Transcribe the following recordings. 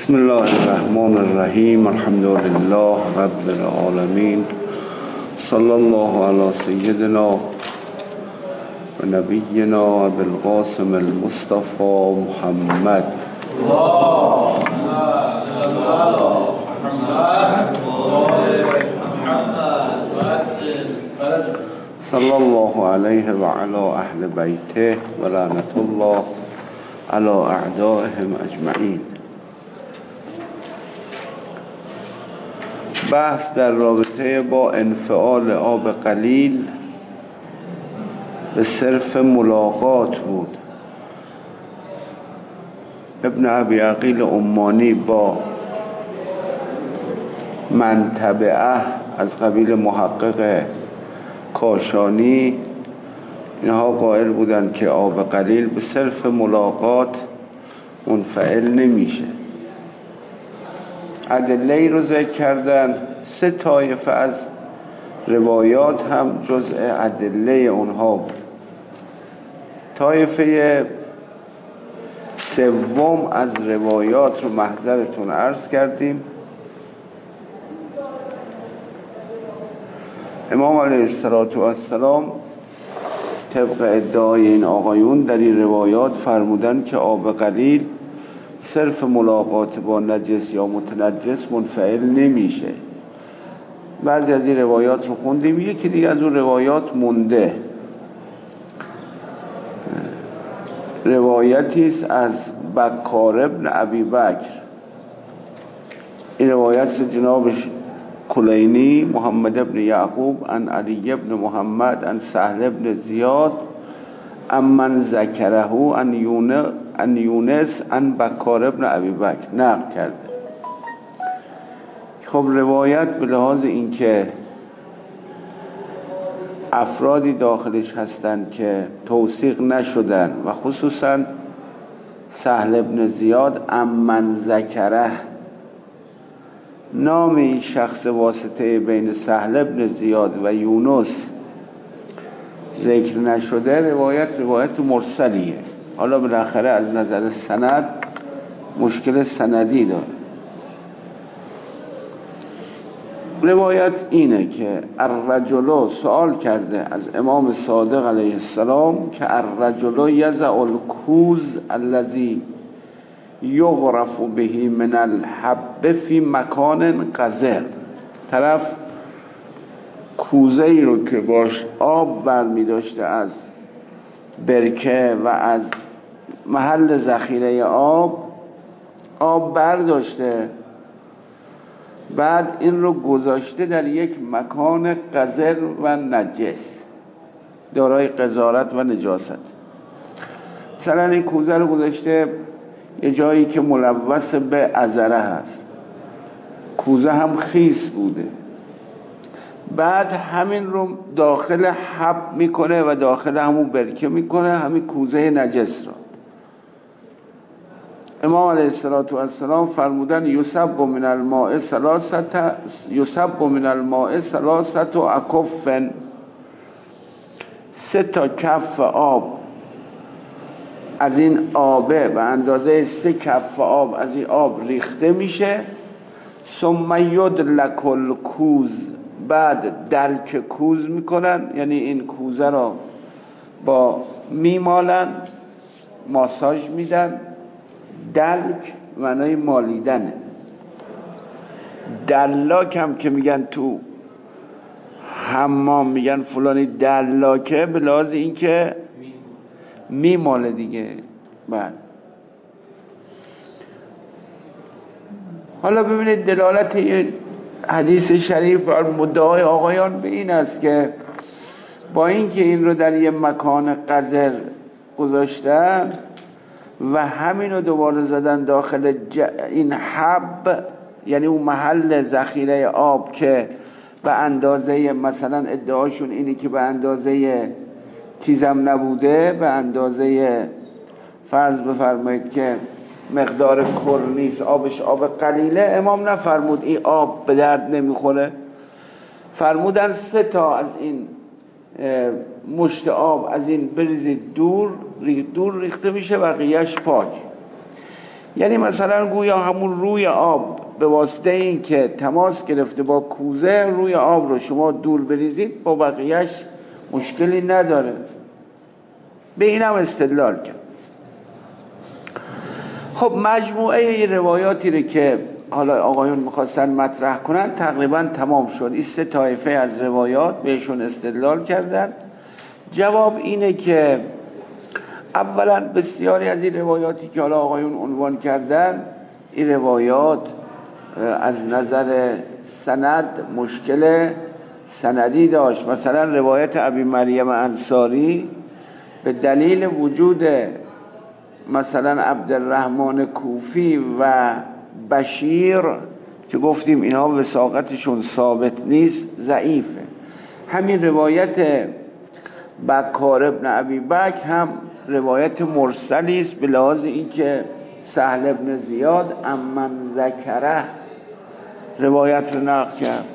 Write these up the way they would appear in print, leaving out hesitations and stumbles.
بسم الله الرحمن الرحیم. الحمد لله رب العالمین. صلی الله علی سیدنا و نبینا ابی القاسم المصطفى محمد. صلی الله علیه و علی اهل بیته و لعنت الله علی اعدائهم اجمعین. بحث در رابطه با انفعال آب قلیل به صرف ملاقات بود. ابن ابی عقیل عمانی با من تبعه از قبیل محقق کاشانی اینها قائل بودند که آب قلیل به صرف ملاقات منفعل نمیشه. ادله ای رو ذکر کردن. سه طایفه از روایات هم جزء ادله اونها بود. طایفه سوم از روایات رو محضرتون عرض کردیم. امام علیه السلام طبق ادعای این آقایون در این روایات فرمودن که آب قلیل صرف ملاقات با نجس یا متنجس منفعل نمیشه. بعضی از این روایات رو خوندیم، یکی دیگه از اون روایات مونده. روایتی است از بکار ابن ابی بکر. این روایت جناب کلینی محمد ابن یعقوب عن علی ابن محمد عن سهل ابن زیاد امن ذکره ان یونس ان بکار ابن ابی بکر نقل کرده. خب روایت به لحاظ اینکه افرادی داخلش هستند که توثیق نشدن و خصوصا سهل ابن زیاد امن ذکره، نام این شخص واسطه بین سهل ابن زیاد و یونس ذکر نشده، روایت مرسلیه. حالا بالاخره از نظر سند مشکل سندی داره. روایت اینه که الرجل سوال کرده از امام صادق علیه السلام که الرجل یضع الکوز الذی یغرف به من الحب فی مکان قذر. طرف کوزه ای رو که باش آب برمی داشته از برکه و از محل ذخیره آب برداشته، بعد این رو گذاشته در یک مکان قذر و نجس دارای قذارت و نجاست. مثلا این کوزه رو گذاشته یه جایی که ملوث به عذره هست، کوزه هم خیس بوده، بعد همین رو داخل حب میکنه و داخل همون برکه میکنه، همین کوزه نجس را. امام علیه السلام فرمودن یصب من الماء ثلاثه اکف، 3 کف آب از این آبه به اندازه 3 کف آب از این آب ریخته میشه. ثم یدلک الکوز، بعد دلک کوز میکنن، یعنی این کوزه را با میمالن، ماساژ میدن. دلک معنای مالیدنه. دلاک هم که میگن تو حمام میگن فلانی دلاکه، به لحاظ این که میماله دیگه. بعد حالا ببینید دلالت این حدیث شریف و مدعای آقایان به این است که با اینکه این رو در یه مکان قذر گذاشتن و همین رو دوباره زدن داخل این حب، یعنی اون محل ذخیره آب که به اندازه، مثلا ادعاشون اینه که به اندازه چیزم نبوده، به اندازه فرض بفرمایید که مقدار کل نیست، آبش آب قلیله. امام نفرمود این آب به درد نمیخوره، فرمودن 3 تا از این مشت آب از این بریزید دور ریخته میشه، بقیهش پاک. یعنی مثلا گویا همون روی آب به واسطه این که تماس گرفته با کوزه، روی آب رو شما دور بریزید با بقیهش مشکلی نداره. به این هم استدلال کرد. خب مجموعه این روایاتی رو که حالا آقایون میخواستن مطرح کنن تقریبا تمام شد. این 3 طایفه از روایات بهشون استدلال کردن. جواب اینه که اولا بسیاری از این روایاتی که حالا آقایون عنوان کردن، این روایات از نظر سند مشکل سندی داشت. مثلا روایت ابی مریم انصاری به دلیل وجود مثلا عبدالرحمن کوفی و بشیر که گفتیم اینها وثاقتشون ثابت نیست، ضعیفه. همین روایت بکار ابن ابی بکر هم روایت مرسلی است به لحاظ اینکه سهل ابن زیاد امن ذکره روایت رو نقل کرد،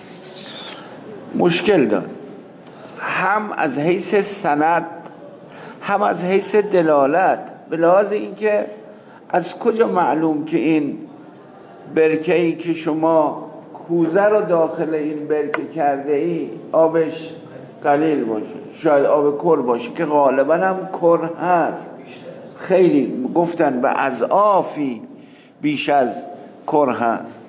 مشکل داد، هم از حیث سند هم از حیث دلالت، به لحاظ اینکه از کجا معلوم که این برکه‌ای که شما کوزه رو داخل این برکه کرده ای آبش قلیل باشه، شاید آب کر باشه که غالبا هم کر هست، خیلی گفتن به اضعافی بیش از کر هست.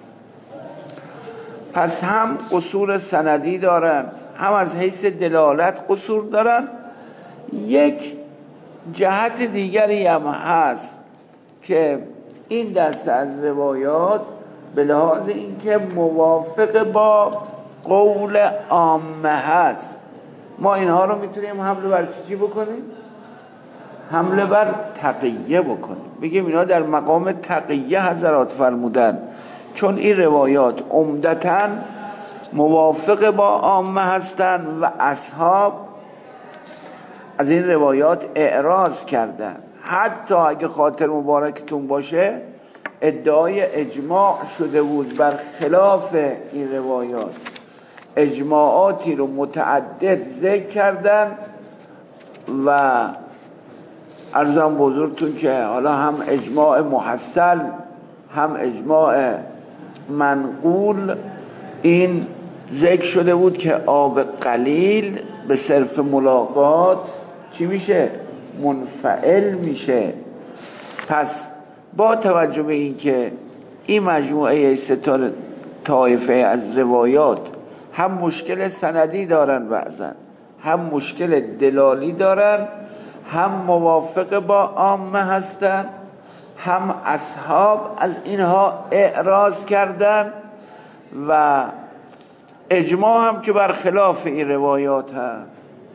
پس هم قصور سندی دارن، هم از حیث دلالت قصور دارن. یک جهت دیگری هم هست که این دسته از روایات به لحاظ اینکه موافق با قول عامه هست، ما اینها رو میتونیم حمله بر چی بکنیم؟ حمله بر تقیه بکنیم، بگیم اینا در مقام تقیه حضرات فرمودن، چون این روایات عمدتاً موافق با عامه هستن و اصحاب از این روایات اعراض کردن. حتی اگه خاطر مبارکتون باشه ادعای اجماع شده بود بر خلاف این روایات، اجماعاتی رو متعدد ذکر کردن و عرضم بزرگتون که حالا هم اجماع محصل هم اجماع منقول این ذکر شده بود که آب قلیل به صرف ملاقات چی میشه؟ منفعل میشه. پس با توجه به این که این مجموعه 3 طایفه از روایات هم مشکل سندی دارن بعضن، هم مشکل دلالی دارن، هم موافق با عامه هستن، هم اصحاب از اینها اعراض کردن و اجماع هم که برخلاف این روایات هست.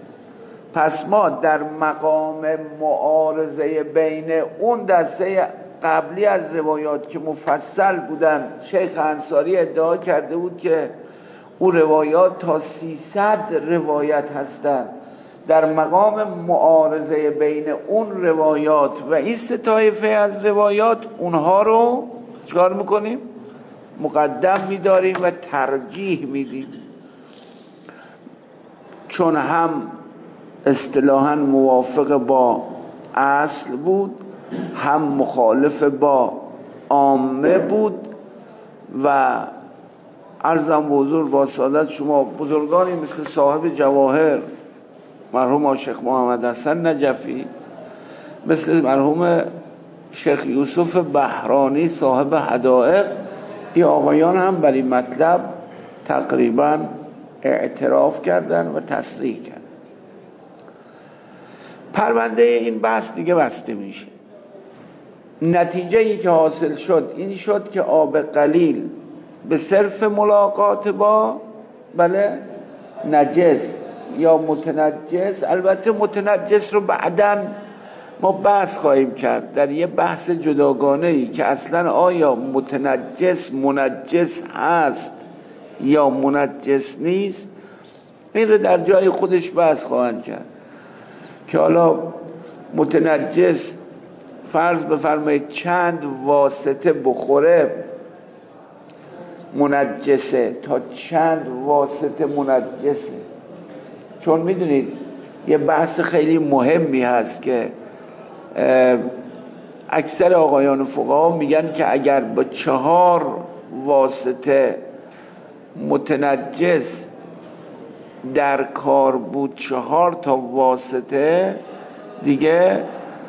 پس ما در مقام معارضه بین اون دسته قبلی از روایات که مفصل بودن، شیخ انصاری ادعا کرده بود که اون روایات تا 300 روایت هستن، در مقام معارضه بین اون روایات و این 3 طایفه از روایات اونها رو چکار میکنیم؟ مقدم میداریم و ترجیح میدیم، چون هم اصطلاحاً موافق با اصل بود، هم مخالف با عامه بود. و عرضم حضور با سعادت شما بزرگانی مثل صاحب جواهر مرحوم شیخ محمد حسن نجفی، مثل مرحوم شیخ یوسف بهرانی صاحب حدائق، این آقایان هم بر این مطلب تقریبا اعتراف کردن و تصریح کردن. پرونده این بحث دیگه بسته میشه. نتیجه ای که حاصل شد این شد که آب قلیل به صرف ملاقات با نجس یا متنجس، البته متنجس رو بعداً ما بحث خواهیم کرد در یه بحث جداگانه ای که اصلا آیا متنجس منجس هست یا منجس نیست، این رو در جای خودش بحث خواهند کرد که حالا متنجس فرض بفرمایید چند واسطه بخوره منجسه، تا چند واسطه منجسه. چون میدونید یه بحث خیلی مهمی هست که اکثر آقایان فقها میگن که اگر با 4 واسطه متنجس در کار بود، 4 تا واسطه دیگه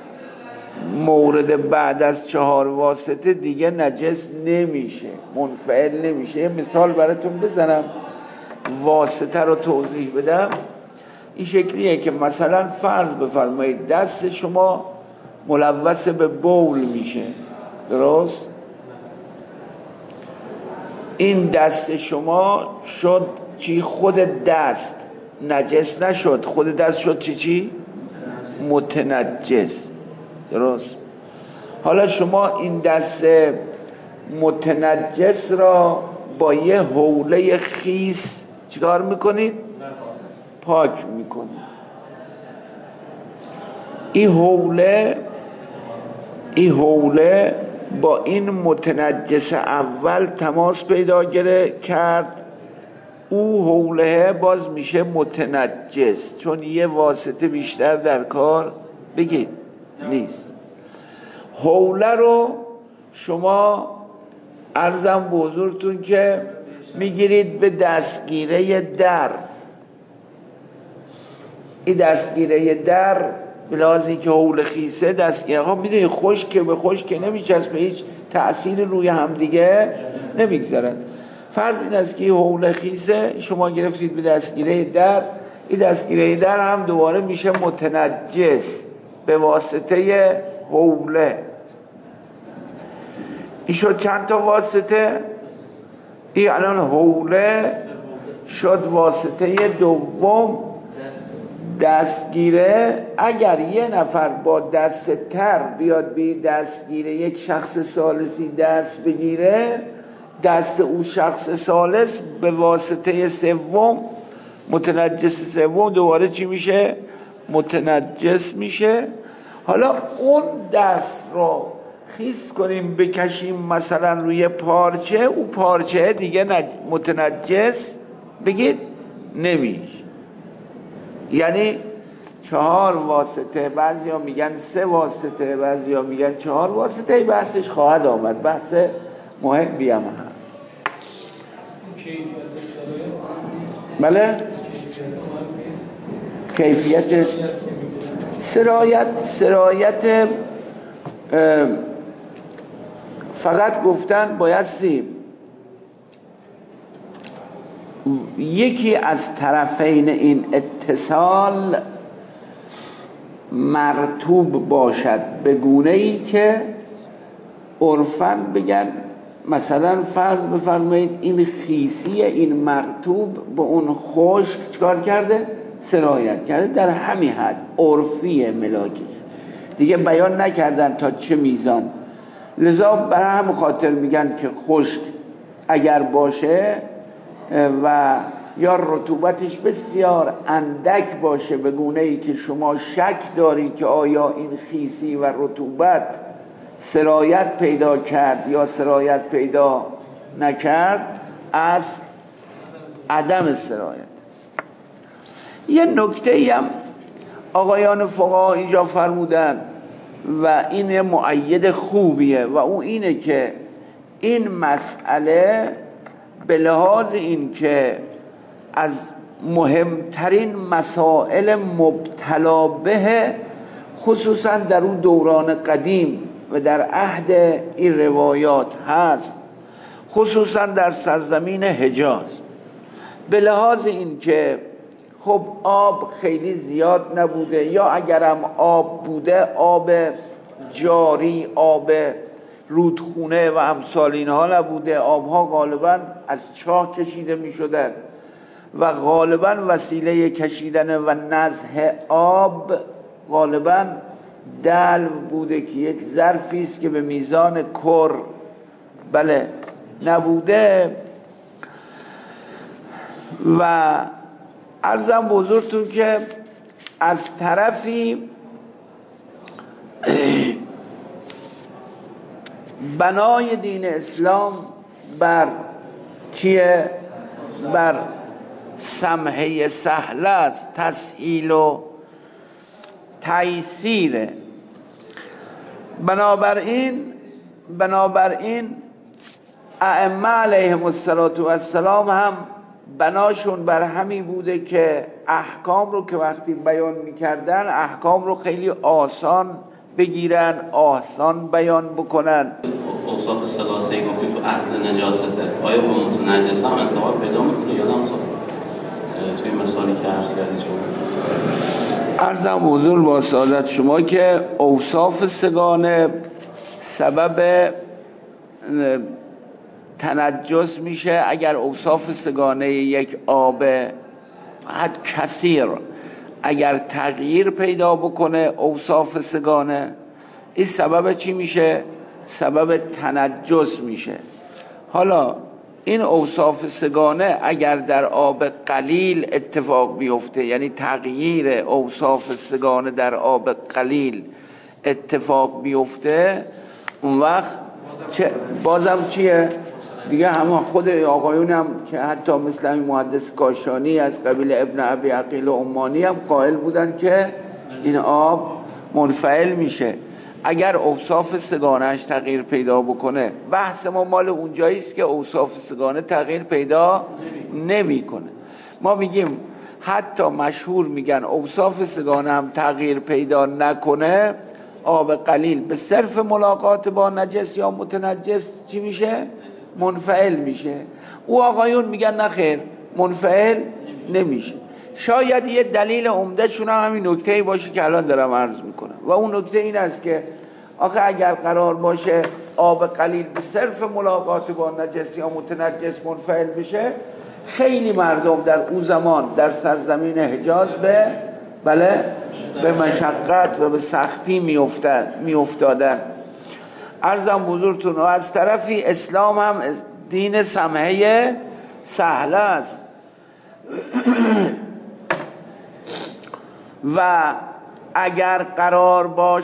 مورد بعد از 4 واسطه دیگه نجس نمیشه، منفعل نمیشه. یه مثال براتون بزنم واسطه رو توضیح بدم. این شکلیه که مثلا فرض بفرمایید دست شما ملوث به بول میشه، درست؟ این دست شما شد چی؟ خود دست نجس نشد، خود دست شد چی؟ متنجس، درست؟ حالا شما این دست متنجس را با یه حوله خیس چیکار میکنید؟ پاک میکنید. این حوله با این متنجس اول تماس پیدا کرد، او حوله باز میشه متنجس، چون یه واسطه بیشتر در کار بگید نیست. حوله رو شما عرضم به حضورتون که میگیرید به دستگیره در. این دستگیره در بلازی که حول خیسه دستگیره ها میدونی خشک به خشک نمیچسبه، هیچ تأثیر روی هم دیگه نمیگذارن. فرض این است که حول خیسه شما گرفتید به دستگیره در، این دستگیره در هم دوباره میشه متنجس به واسطه حوله. این شد چند تا واسطه؟ این الان حوله شد واسطه دوم دستگیره. اگر یه نفر با دست تر بیاد به دستگیره یک شخص ثالثی دست بگیره، دست او شخص ثالث به واسطه سوم متنجس سوم دوباره چی میشه؟ متنجس میشه. حالا اون دست رو خیس کنیم بکشیم مثلا روی پارچه، او پارچه دیگه متنجس بگید نمیشه. یعنی 4 واسطه، بعضی ها میگن 3 واسطه، بعضی ها میگن 4 واسطه، بحثش خواهد آمد، بحث مهمی هم هست. بله؟ کیفیت سرایت فقط گفتن بایستی یکی از طرفین این اتصال مرطوب باشد به گونه ای که عرفاً بگن مثلا فرض بفرمایید این خیسی این مرطوب به اون خشک چکار کرده؟ سرایت کرده. در همین حد عرفی ملاکی دیگه بیان نکردن تا چه میزان. لذا برای هم خاطر میگن که خشک اگر باشه و یا رطوبتش بسیار اندک باشه به گونه ای که شما شک داری که آیا این خیسی و رطوبت سرایت پیدا کرد یا سرایت پیدا نکرد، از عدم سرایت. یه نکته ای هم آقایان فقها اینجا فرمودن و این مؤید خوبیه و اون اینه که این مسئله به لحاظ این که از مهمترین مسائل مبتلا به خصوصا در اون دوران قدیم و در عهد این روایات هست، خصوصا در سرزمین حجاز، به لحاظ این که خب آب خیلی زیاد نبوده، یا اگرم آب بوده آب جاری، آب رودخونه و امثال اینها نبوده، آبها غالبا از چاه کشیده می شدن و غالبا وسیله کشیدن و نزح آب غالبا دلو بوده که یک ظرفی است که به میزان کر بله نبوده. و عرضم بزرگتون که از طرفی بنای دین اسلام بر چیه؟ بر سمحه سهل است، تسهیل و تیسیره. بنابراین ائمه علیهم السلام هم بناشون بر همین بوده که احکام رو که وقتی بیان میکردن احکام رو خیلی آسان بگیرن، آسان بیان بکنن. اوصاف ثلاثه گفتی تو اصل نجاسته، آیا به متنجس هم انتقال پیدا میکنه یا نه؟ توی مثالی که عرض کردید شما عرضم حضور با سعادت شما که اوصاف سگانه سبب تنجس میشه اگر اوصاف سگانه یک آب حد کثیر اگر تغییر پیدا بکنه اوصاف سگانه، این سبب چی میشه؟ سبب تنجس میشه. حالا این اوصاف سگانه اگر در آب قلیل اتفاق بیفته، یعنی تغییر اوصاف سگانه در آب قلیل اتفاق بیفته، اون وقت بازم چیه؟ دیگه همه خود آقایون هم که حتی مثل همین محدث کاشانی از قبیل ابن ابی عقیل عمانی هم قائل بودن که این آب منفعل میشه اگر اوصاف سگانهش تغییر پیدا بکنه. بحث ما مال اونجاییست که اوصاف سگانه تغییر پیدا نمیکنه. ما میگیم حتی مشهور میگن اوصاف سگانه هم تغییر پیدا نکنه، آب قلیل به صرف ملاقات با نجس یا متنجس چی میشه؟ منفعل میشه. او آقایون میگن نخیر، منفعل نمیشه. شاید یه دلیل عمده شون هم همین نکته‌ای باشه که الان دارم عرض میکنم و اون نکته این است که آخه اگر قرار باشه آب قلیل به صرف ملاقات با نجس یا متنجس منفعل بشه، خیلی مردم در اون زمان در سرزمین حجاز به مشقت و به سختی میافتادن. عرضم حضورتون و از طرفی اسلام هم دین سمحه سهل است و اگر قرار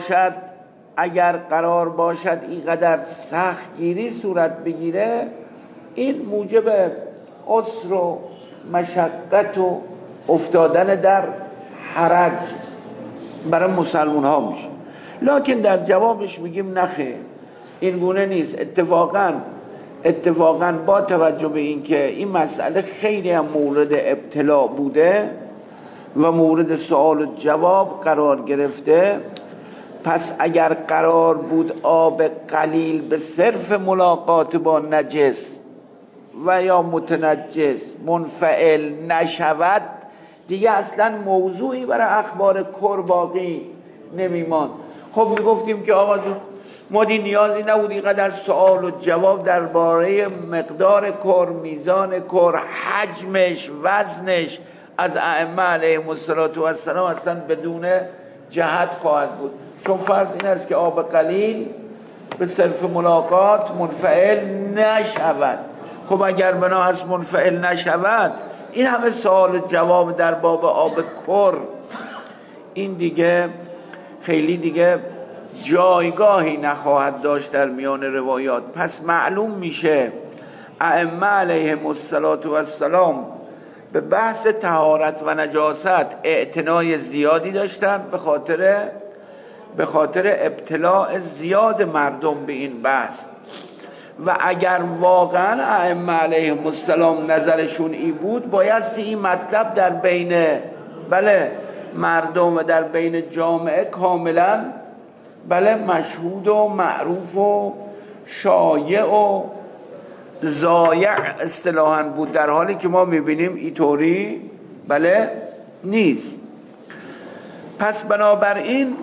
باشد اینقدر سخت گیری صورت بگیره، این موجب عسر و مشقت و افتادن در حرج برای مسلمان ها میشه. لکن در جوابش میگیم نخیر، این گونه نیست. اتفاقاً با توجه به این که این مسئله خیلی هم مورد ابتلا بوده و مورد سوال و جواب قرار گرفته، پس اگر قرار بود آب قلیل به صرف ملاقات با نجس و یا متنجس منفعل نشود، دیگه اصلا موضوعی برای اخبار کر باقی نمیمان. خب میگفتیم که آقا ما دی نیازی نبود اینقدر سوال و جواب درباره مقدار کر، میزان کر، حجمش، وزنش از ائمه علیهم السلام اصلا بدون جهت خواهد بود، چون فرض این است که آب قلیل به صرف ملاقات منفعل نشود. خب اگر بنا از منفعل نشود، این همه سوال و جواب در باب آب کر، این دیگه خیلی دیگه جایگاهی نخواهد داشت در میان روایات. پس معلوم میشه ائمه علیهم السلام به بحث طهارت و نجاست اعتنای زیادی داشتن به خاطر ابتلاء زیاد مردم به این بحث. و اگر واقعا ائمه علیهم السلام نظرشون این بود، بایستی این مطلب در بین مردم و در بین جامعه کاملا مشهود و معروف و شایع و ضایع اصطلاحاً بود، در حالی که ما میبینیم اینطوری نیست. پس بنابراین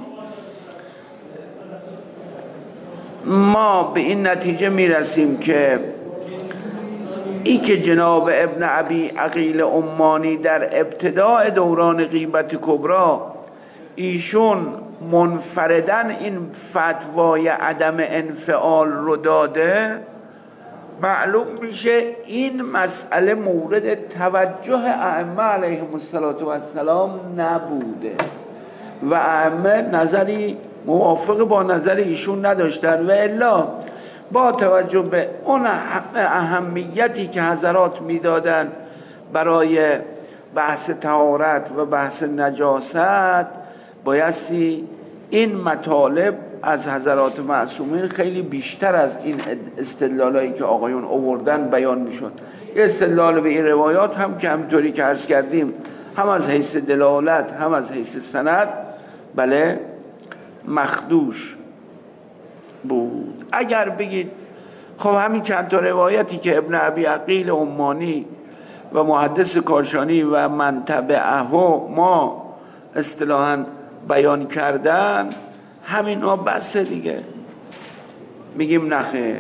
ما به این نتیجه میرسیم که ای که جناب ابن ابی عقیل عمانی در ابتداء دوران غیبت کبری ایشون منفردن این فتوای عدم انفعال رو داده، معلوم میشه این مسئله مورد توجه ائمه علیهم السلام نبوده و ائمه نظری موافق با نظر ایشون نداشتن. و الا با توجه به اون اهمیتی که حضرات میدادن برای بحث طهارت و بحث نجاست، بایستی این مطالب از حضرات معصومین خیلی بیشتر از این استدلالایی که آقایون آوردن بیان میشد. یه استدلال به این روایات هم که همطوری که عرض کردیم هم از حیث دلالت هم از حیث سند بله مخدوش بود. اگر بگید خب همین چند تا روایتی که ابن ابی عقیل عمانی و محدث کاشانی و من تبعه ما اصطلاحاً بیان کردن همین ها بسه دیگه، میگیم نخه.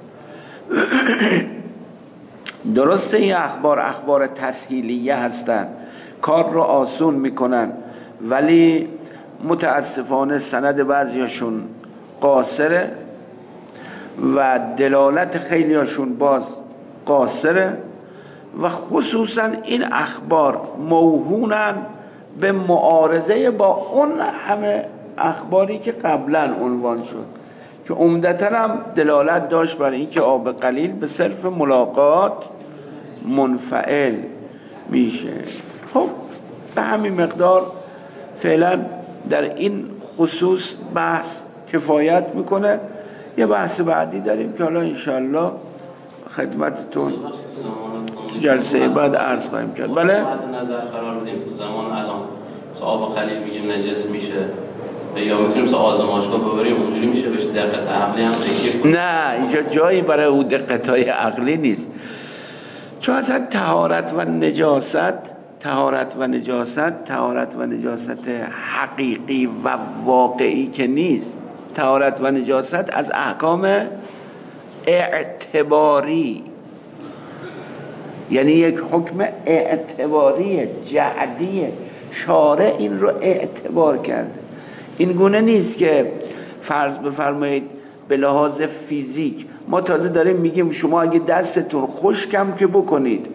درسته این اخبار تسهیلیه هستن، کار رو آسون میکنن، ولی متاسفانه سند بعضیاشون قاصره و دلالت خیلی هاشون باز قاصره و خصوصا این اخبار موهونن به معارضه با اون همه اخباری که قبلا عنوان شد که عمدتاً هم دلالت داشت برای اینکه آب قلیل به صرف ملاقات منفعل میشه. خب به همین مقدار فعلا در این خصوص بحث کفایت میکنه. یه بحث بعدی داریم که حالا انشاءالله خدمتتون جلسه بعد عرض خواهیم کرد. بله؟ بعد نظر قرار بدیم تو زمان الان آب قلیل میگیم نجس میشه یا میتونیم آزمایشگاه ببریم اونجوری میشه بهش دقت عقلی هم تکیه کنیم؟ نه، اینجا جایی برای اون دقت‌های عقلی نیست، چون اصلا طهارت و نجاست حقیقی و واقعی که نیست. طهارت و نجاست از احکام اعتباری، یعنی یک حکم اعتباری جهدی، شارع این رو اعتبار کرده. این گونه نیست که فرض بفرمایید به لحاظ فیزیک ما تازه داریم میگیم شما اگه دستتون خشکم که بکنید،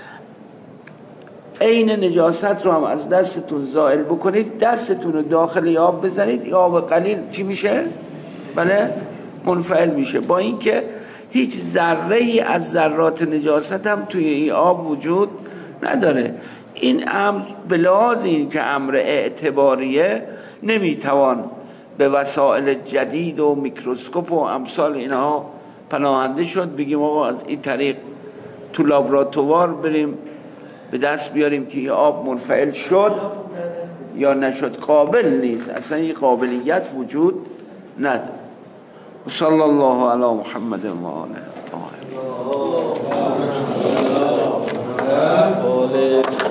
عین نجاست رو هم از دستتون زائل بکنید، دستتون رو داخل آب بزنید، آب قلیل چی میشه؟ بله منفعل میشه، با اینکه هیچ ذره ای از ذرات نجاست هم توی این آب وجود نداره. این امر به لحاظ این که امر اعتباریه نمیتوان به وسایل جدید و میکروسکوپ و امثال اینها پناهنده شد بگیم آقا از این طریق تو لابراتوار بریم به دست بیاریم که این آب منفعل شد یا نشد. قابل نیست، اصلا این قابلیت وجود نداره. صلی الله علی محمد و آله.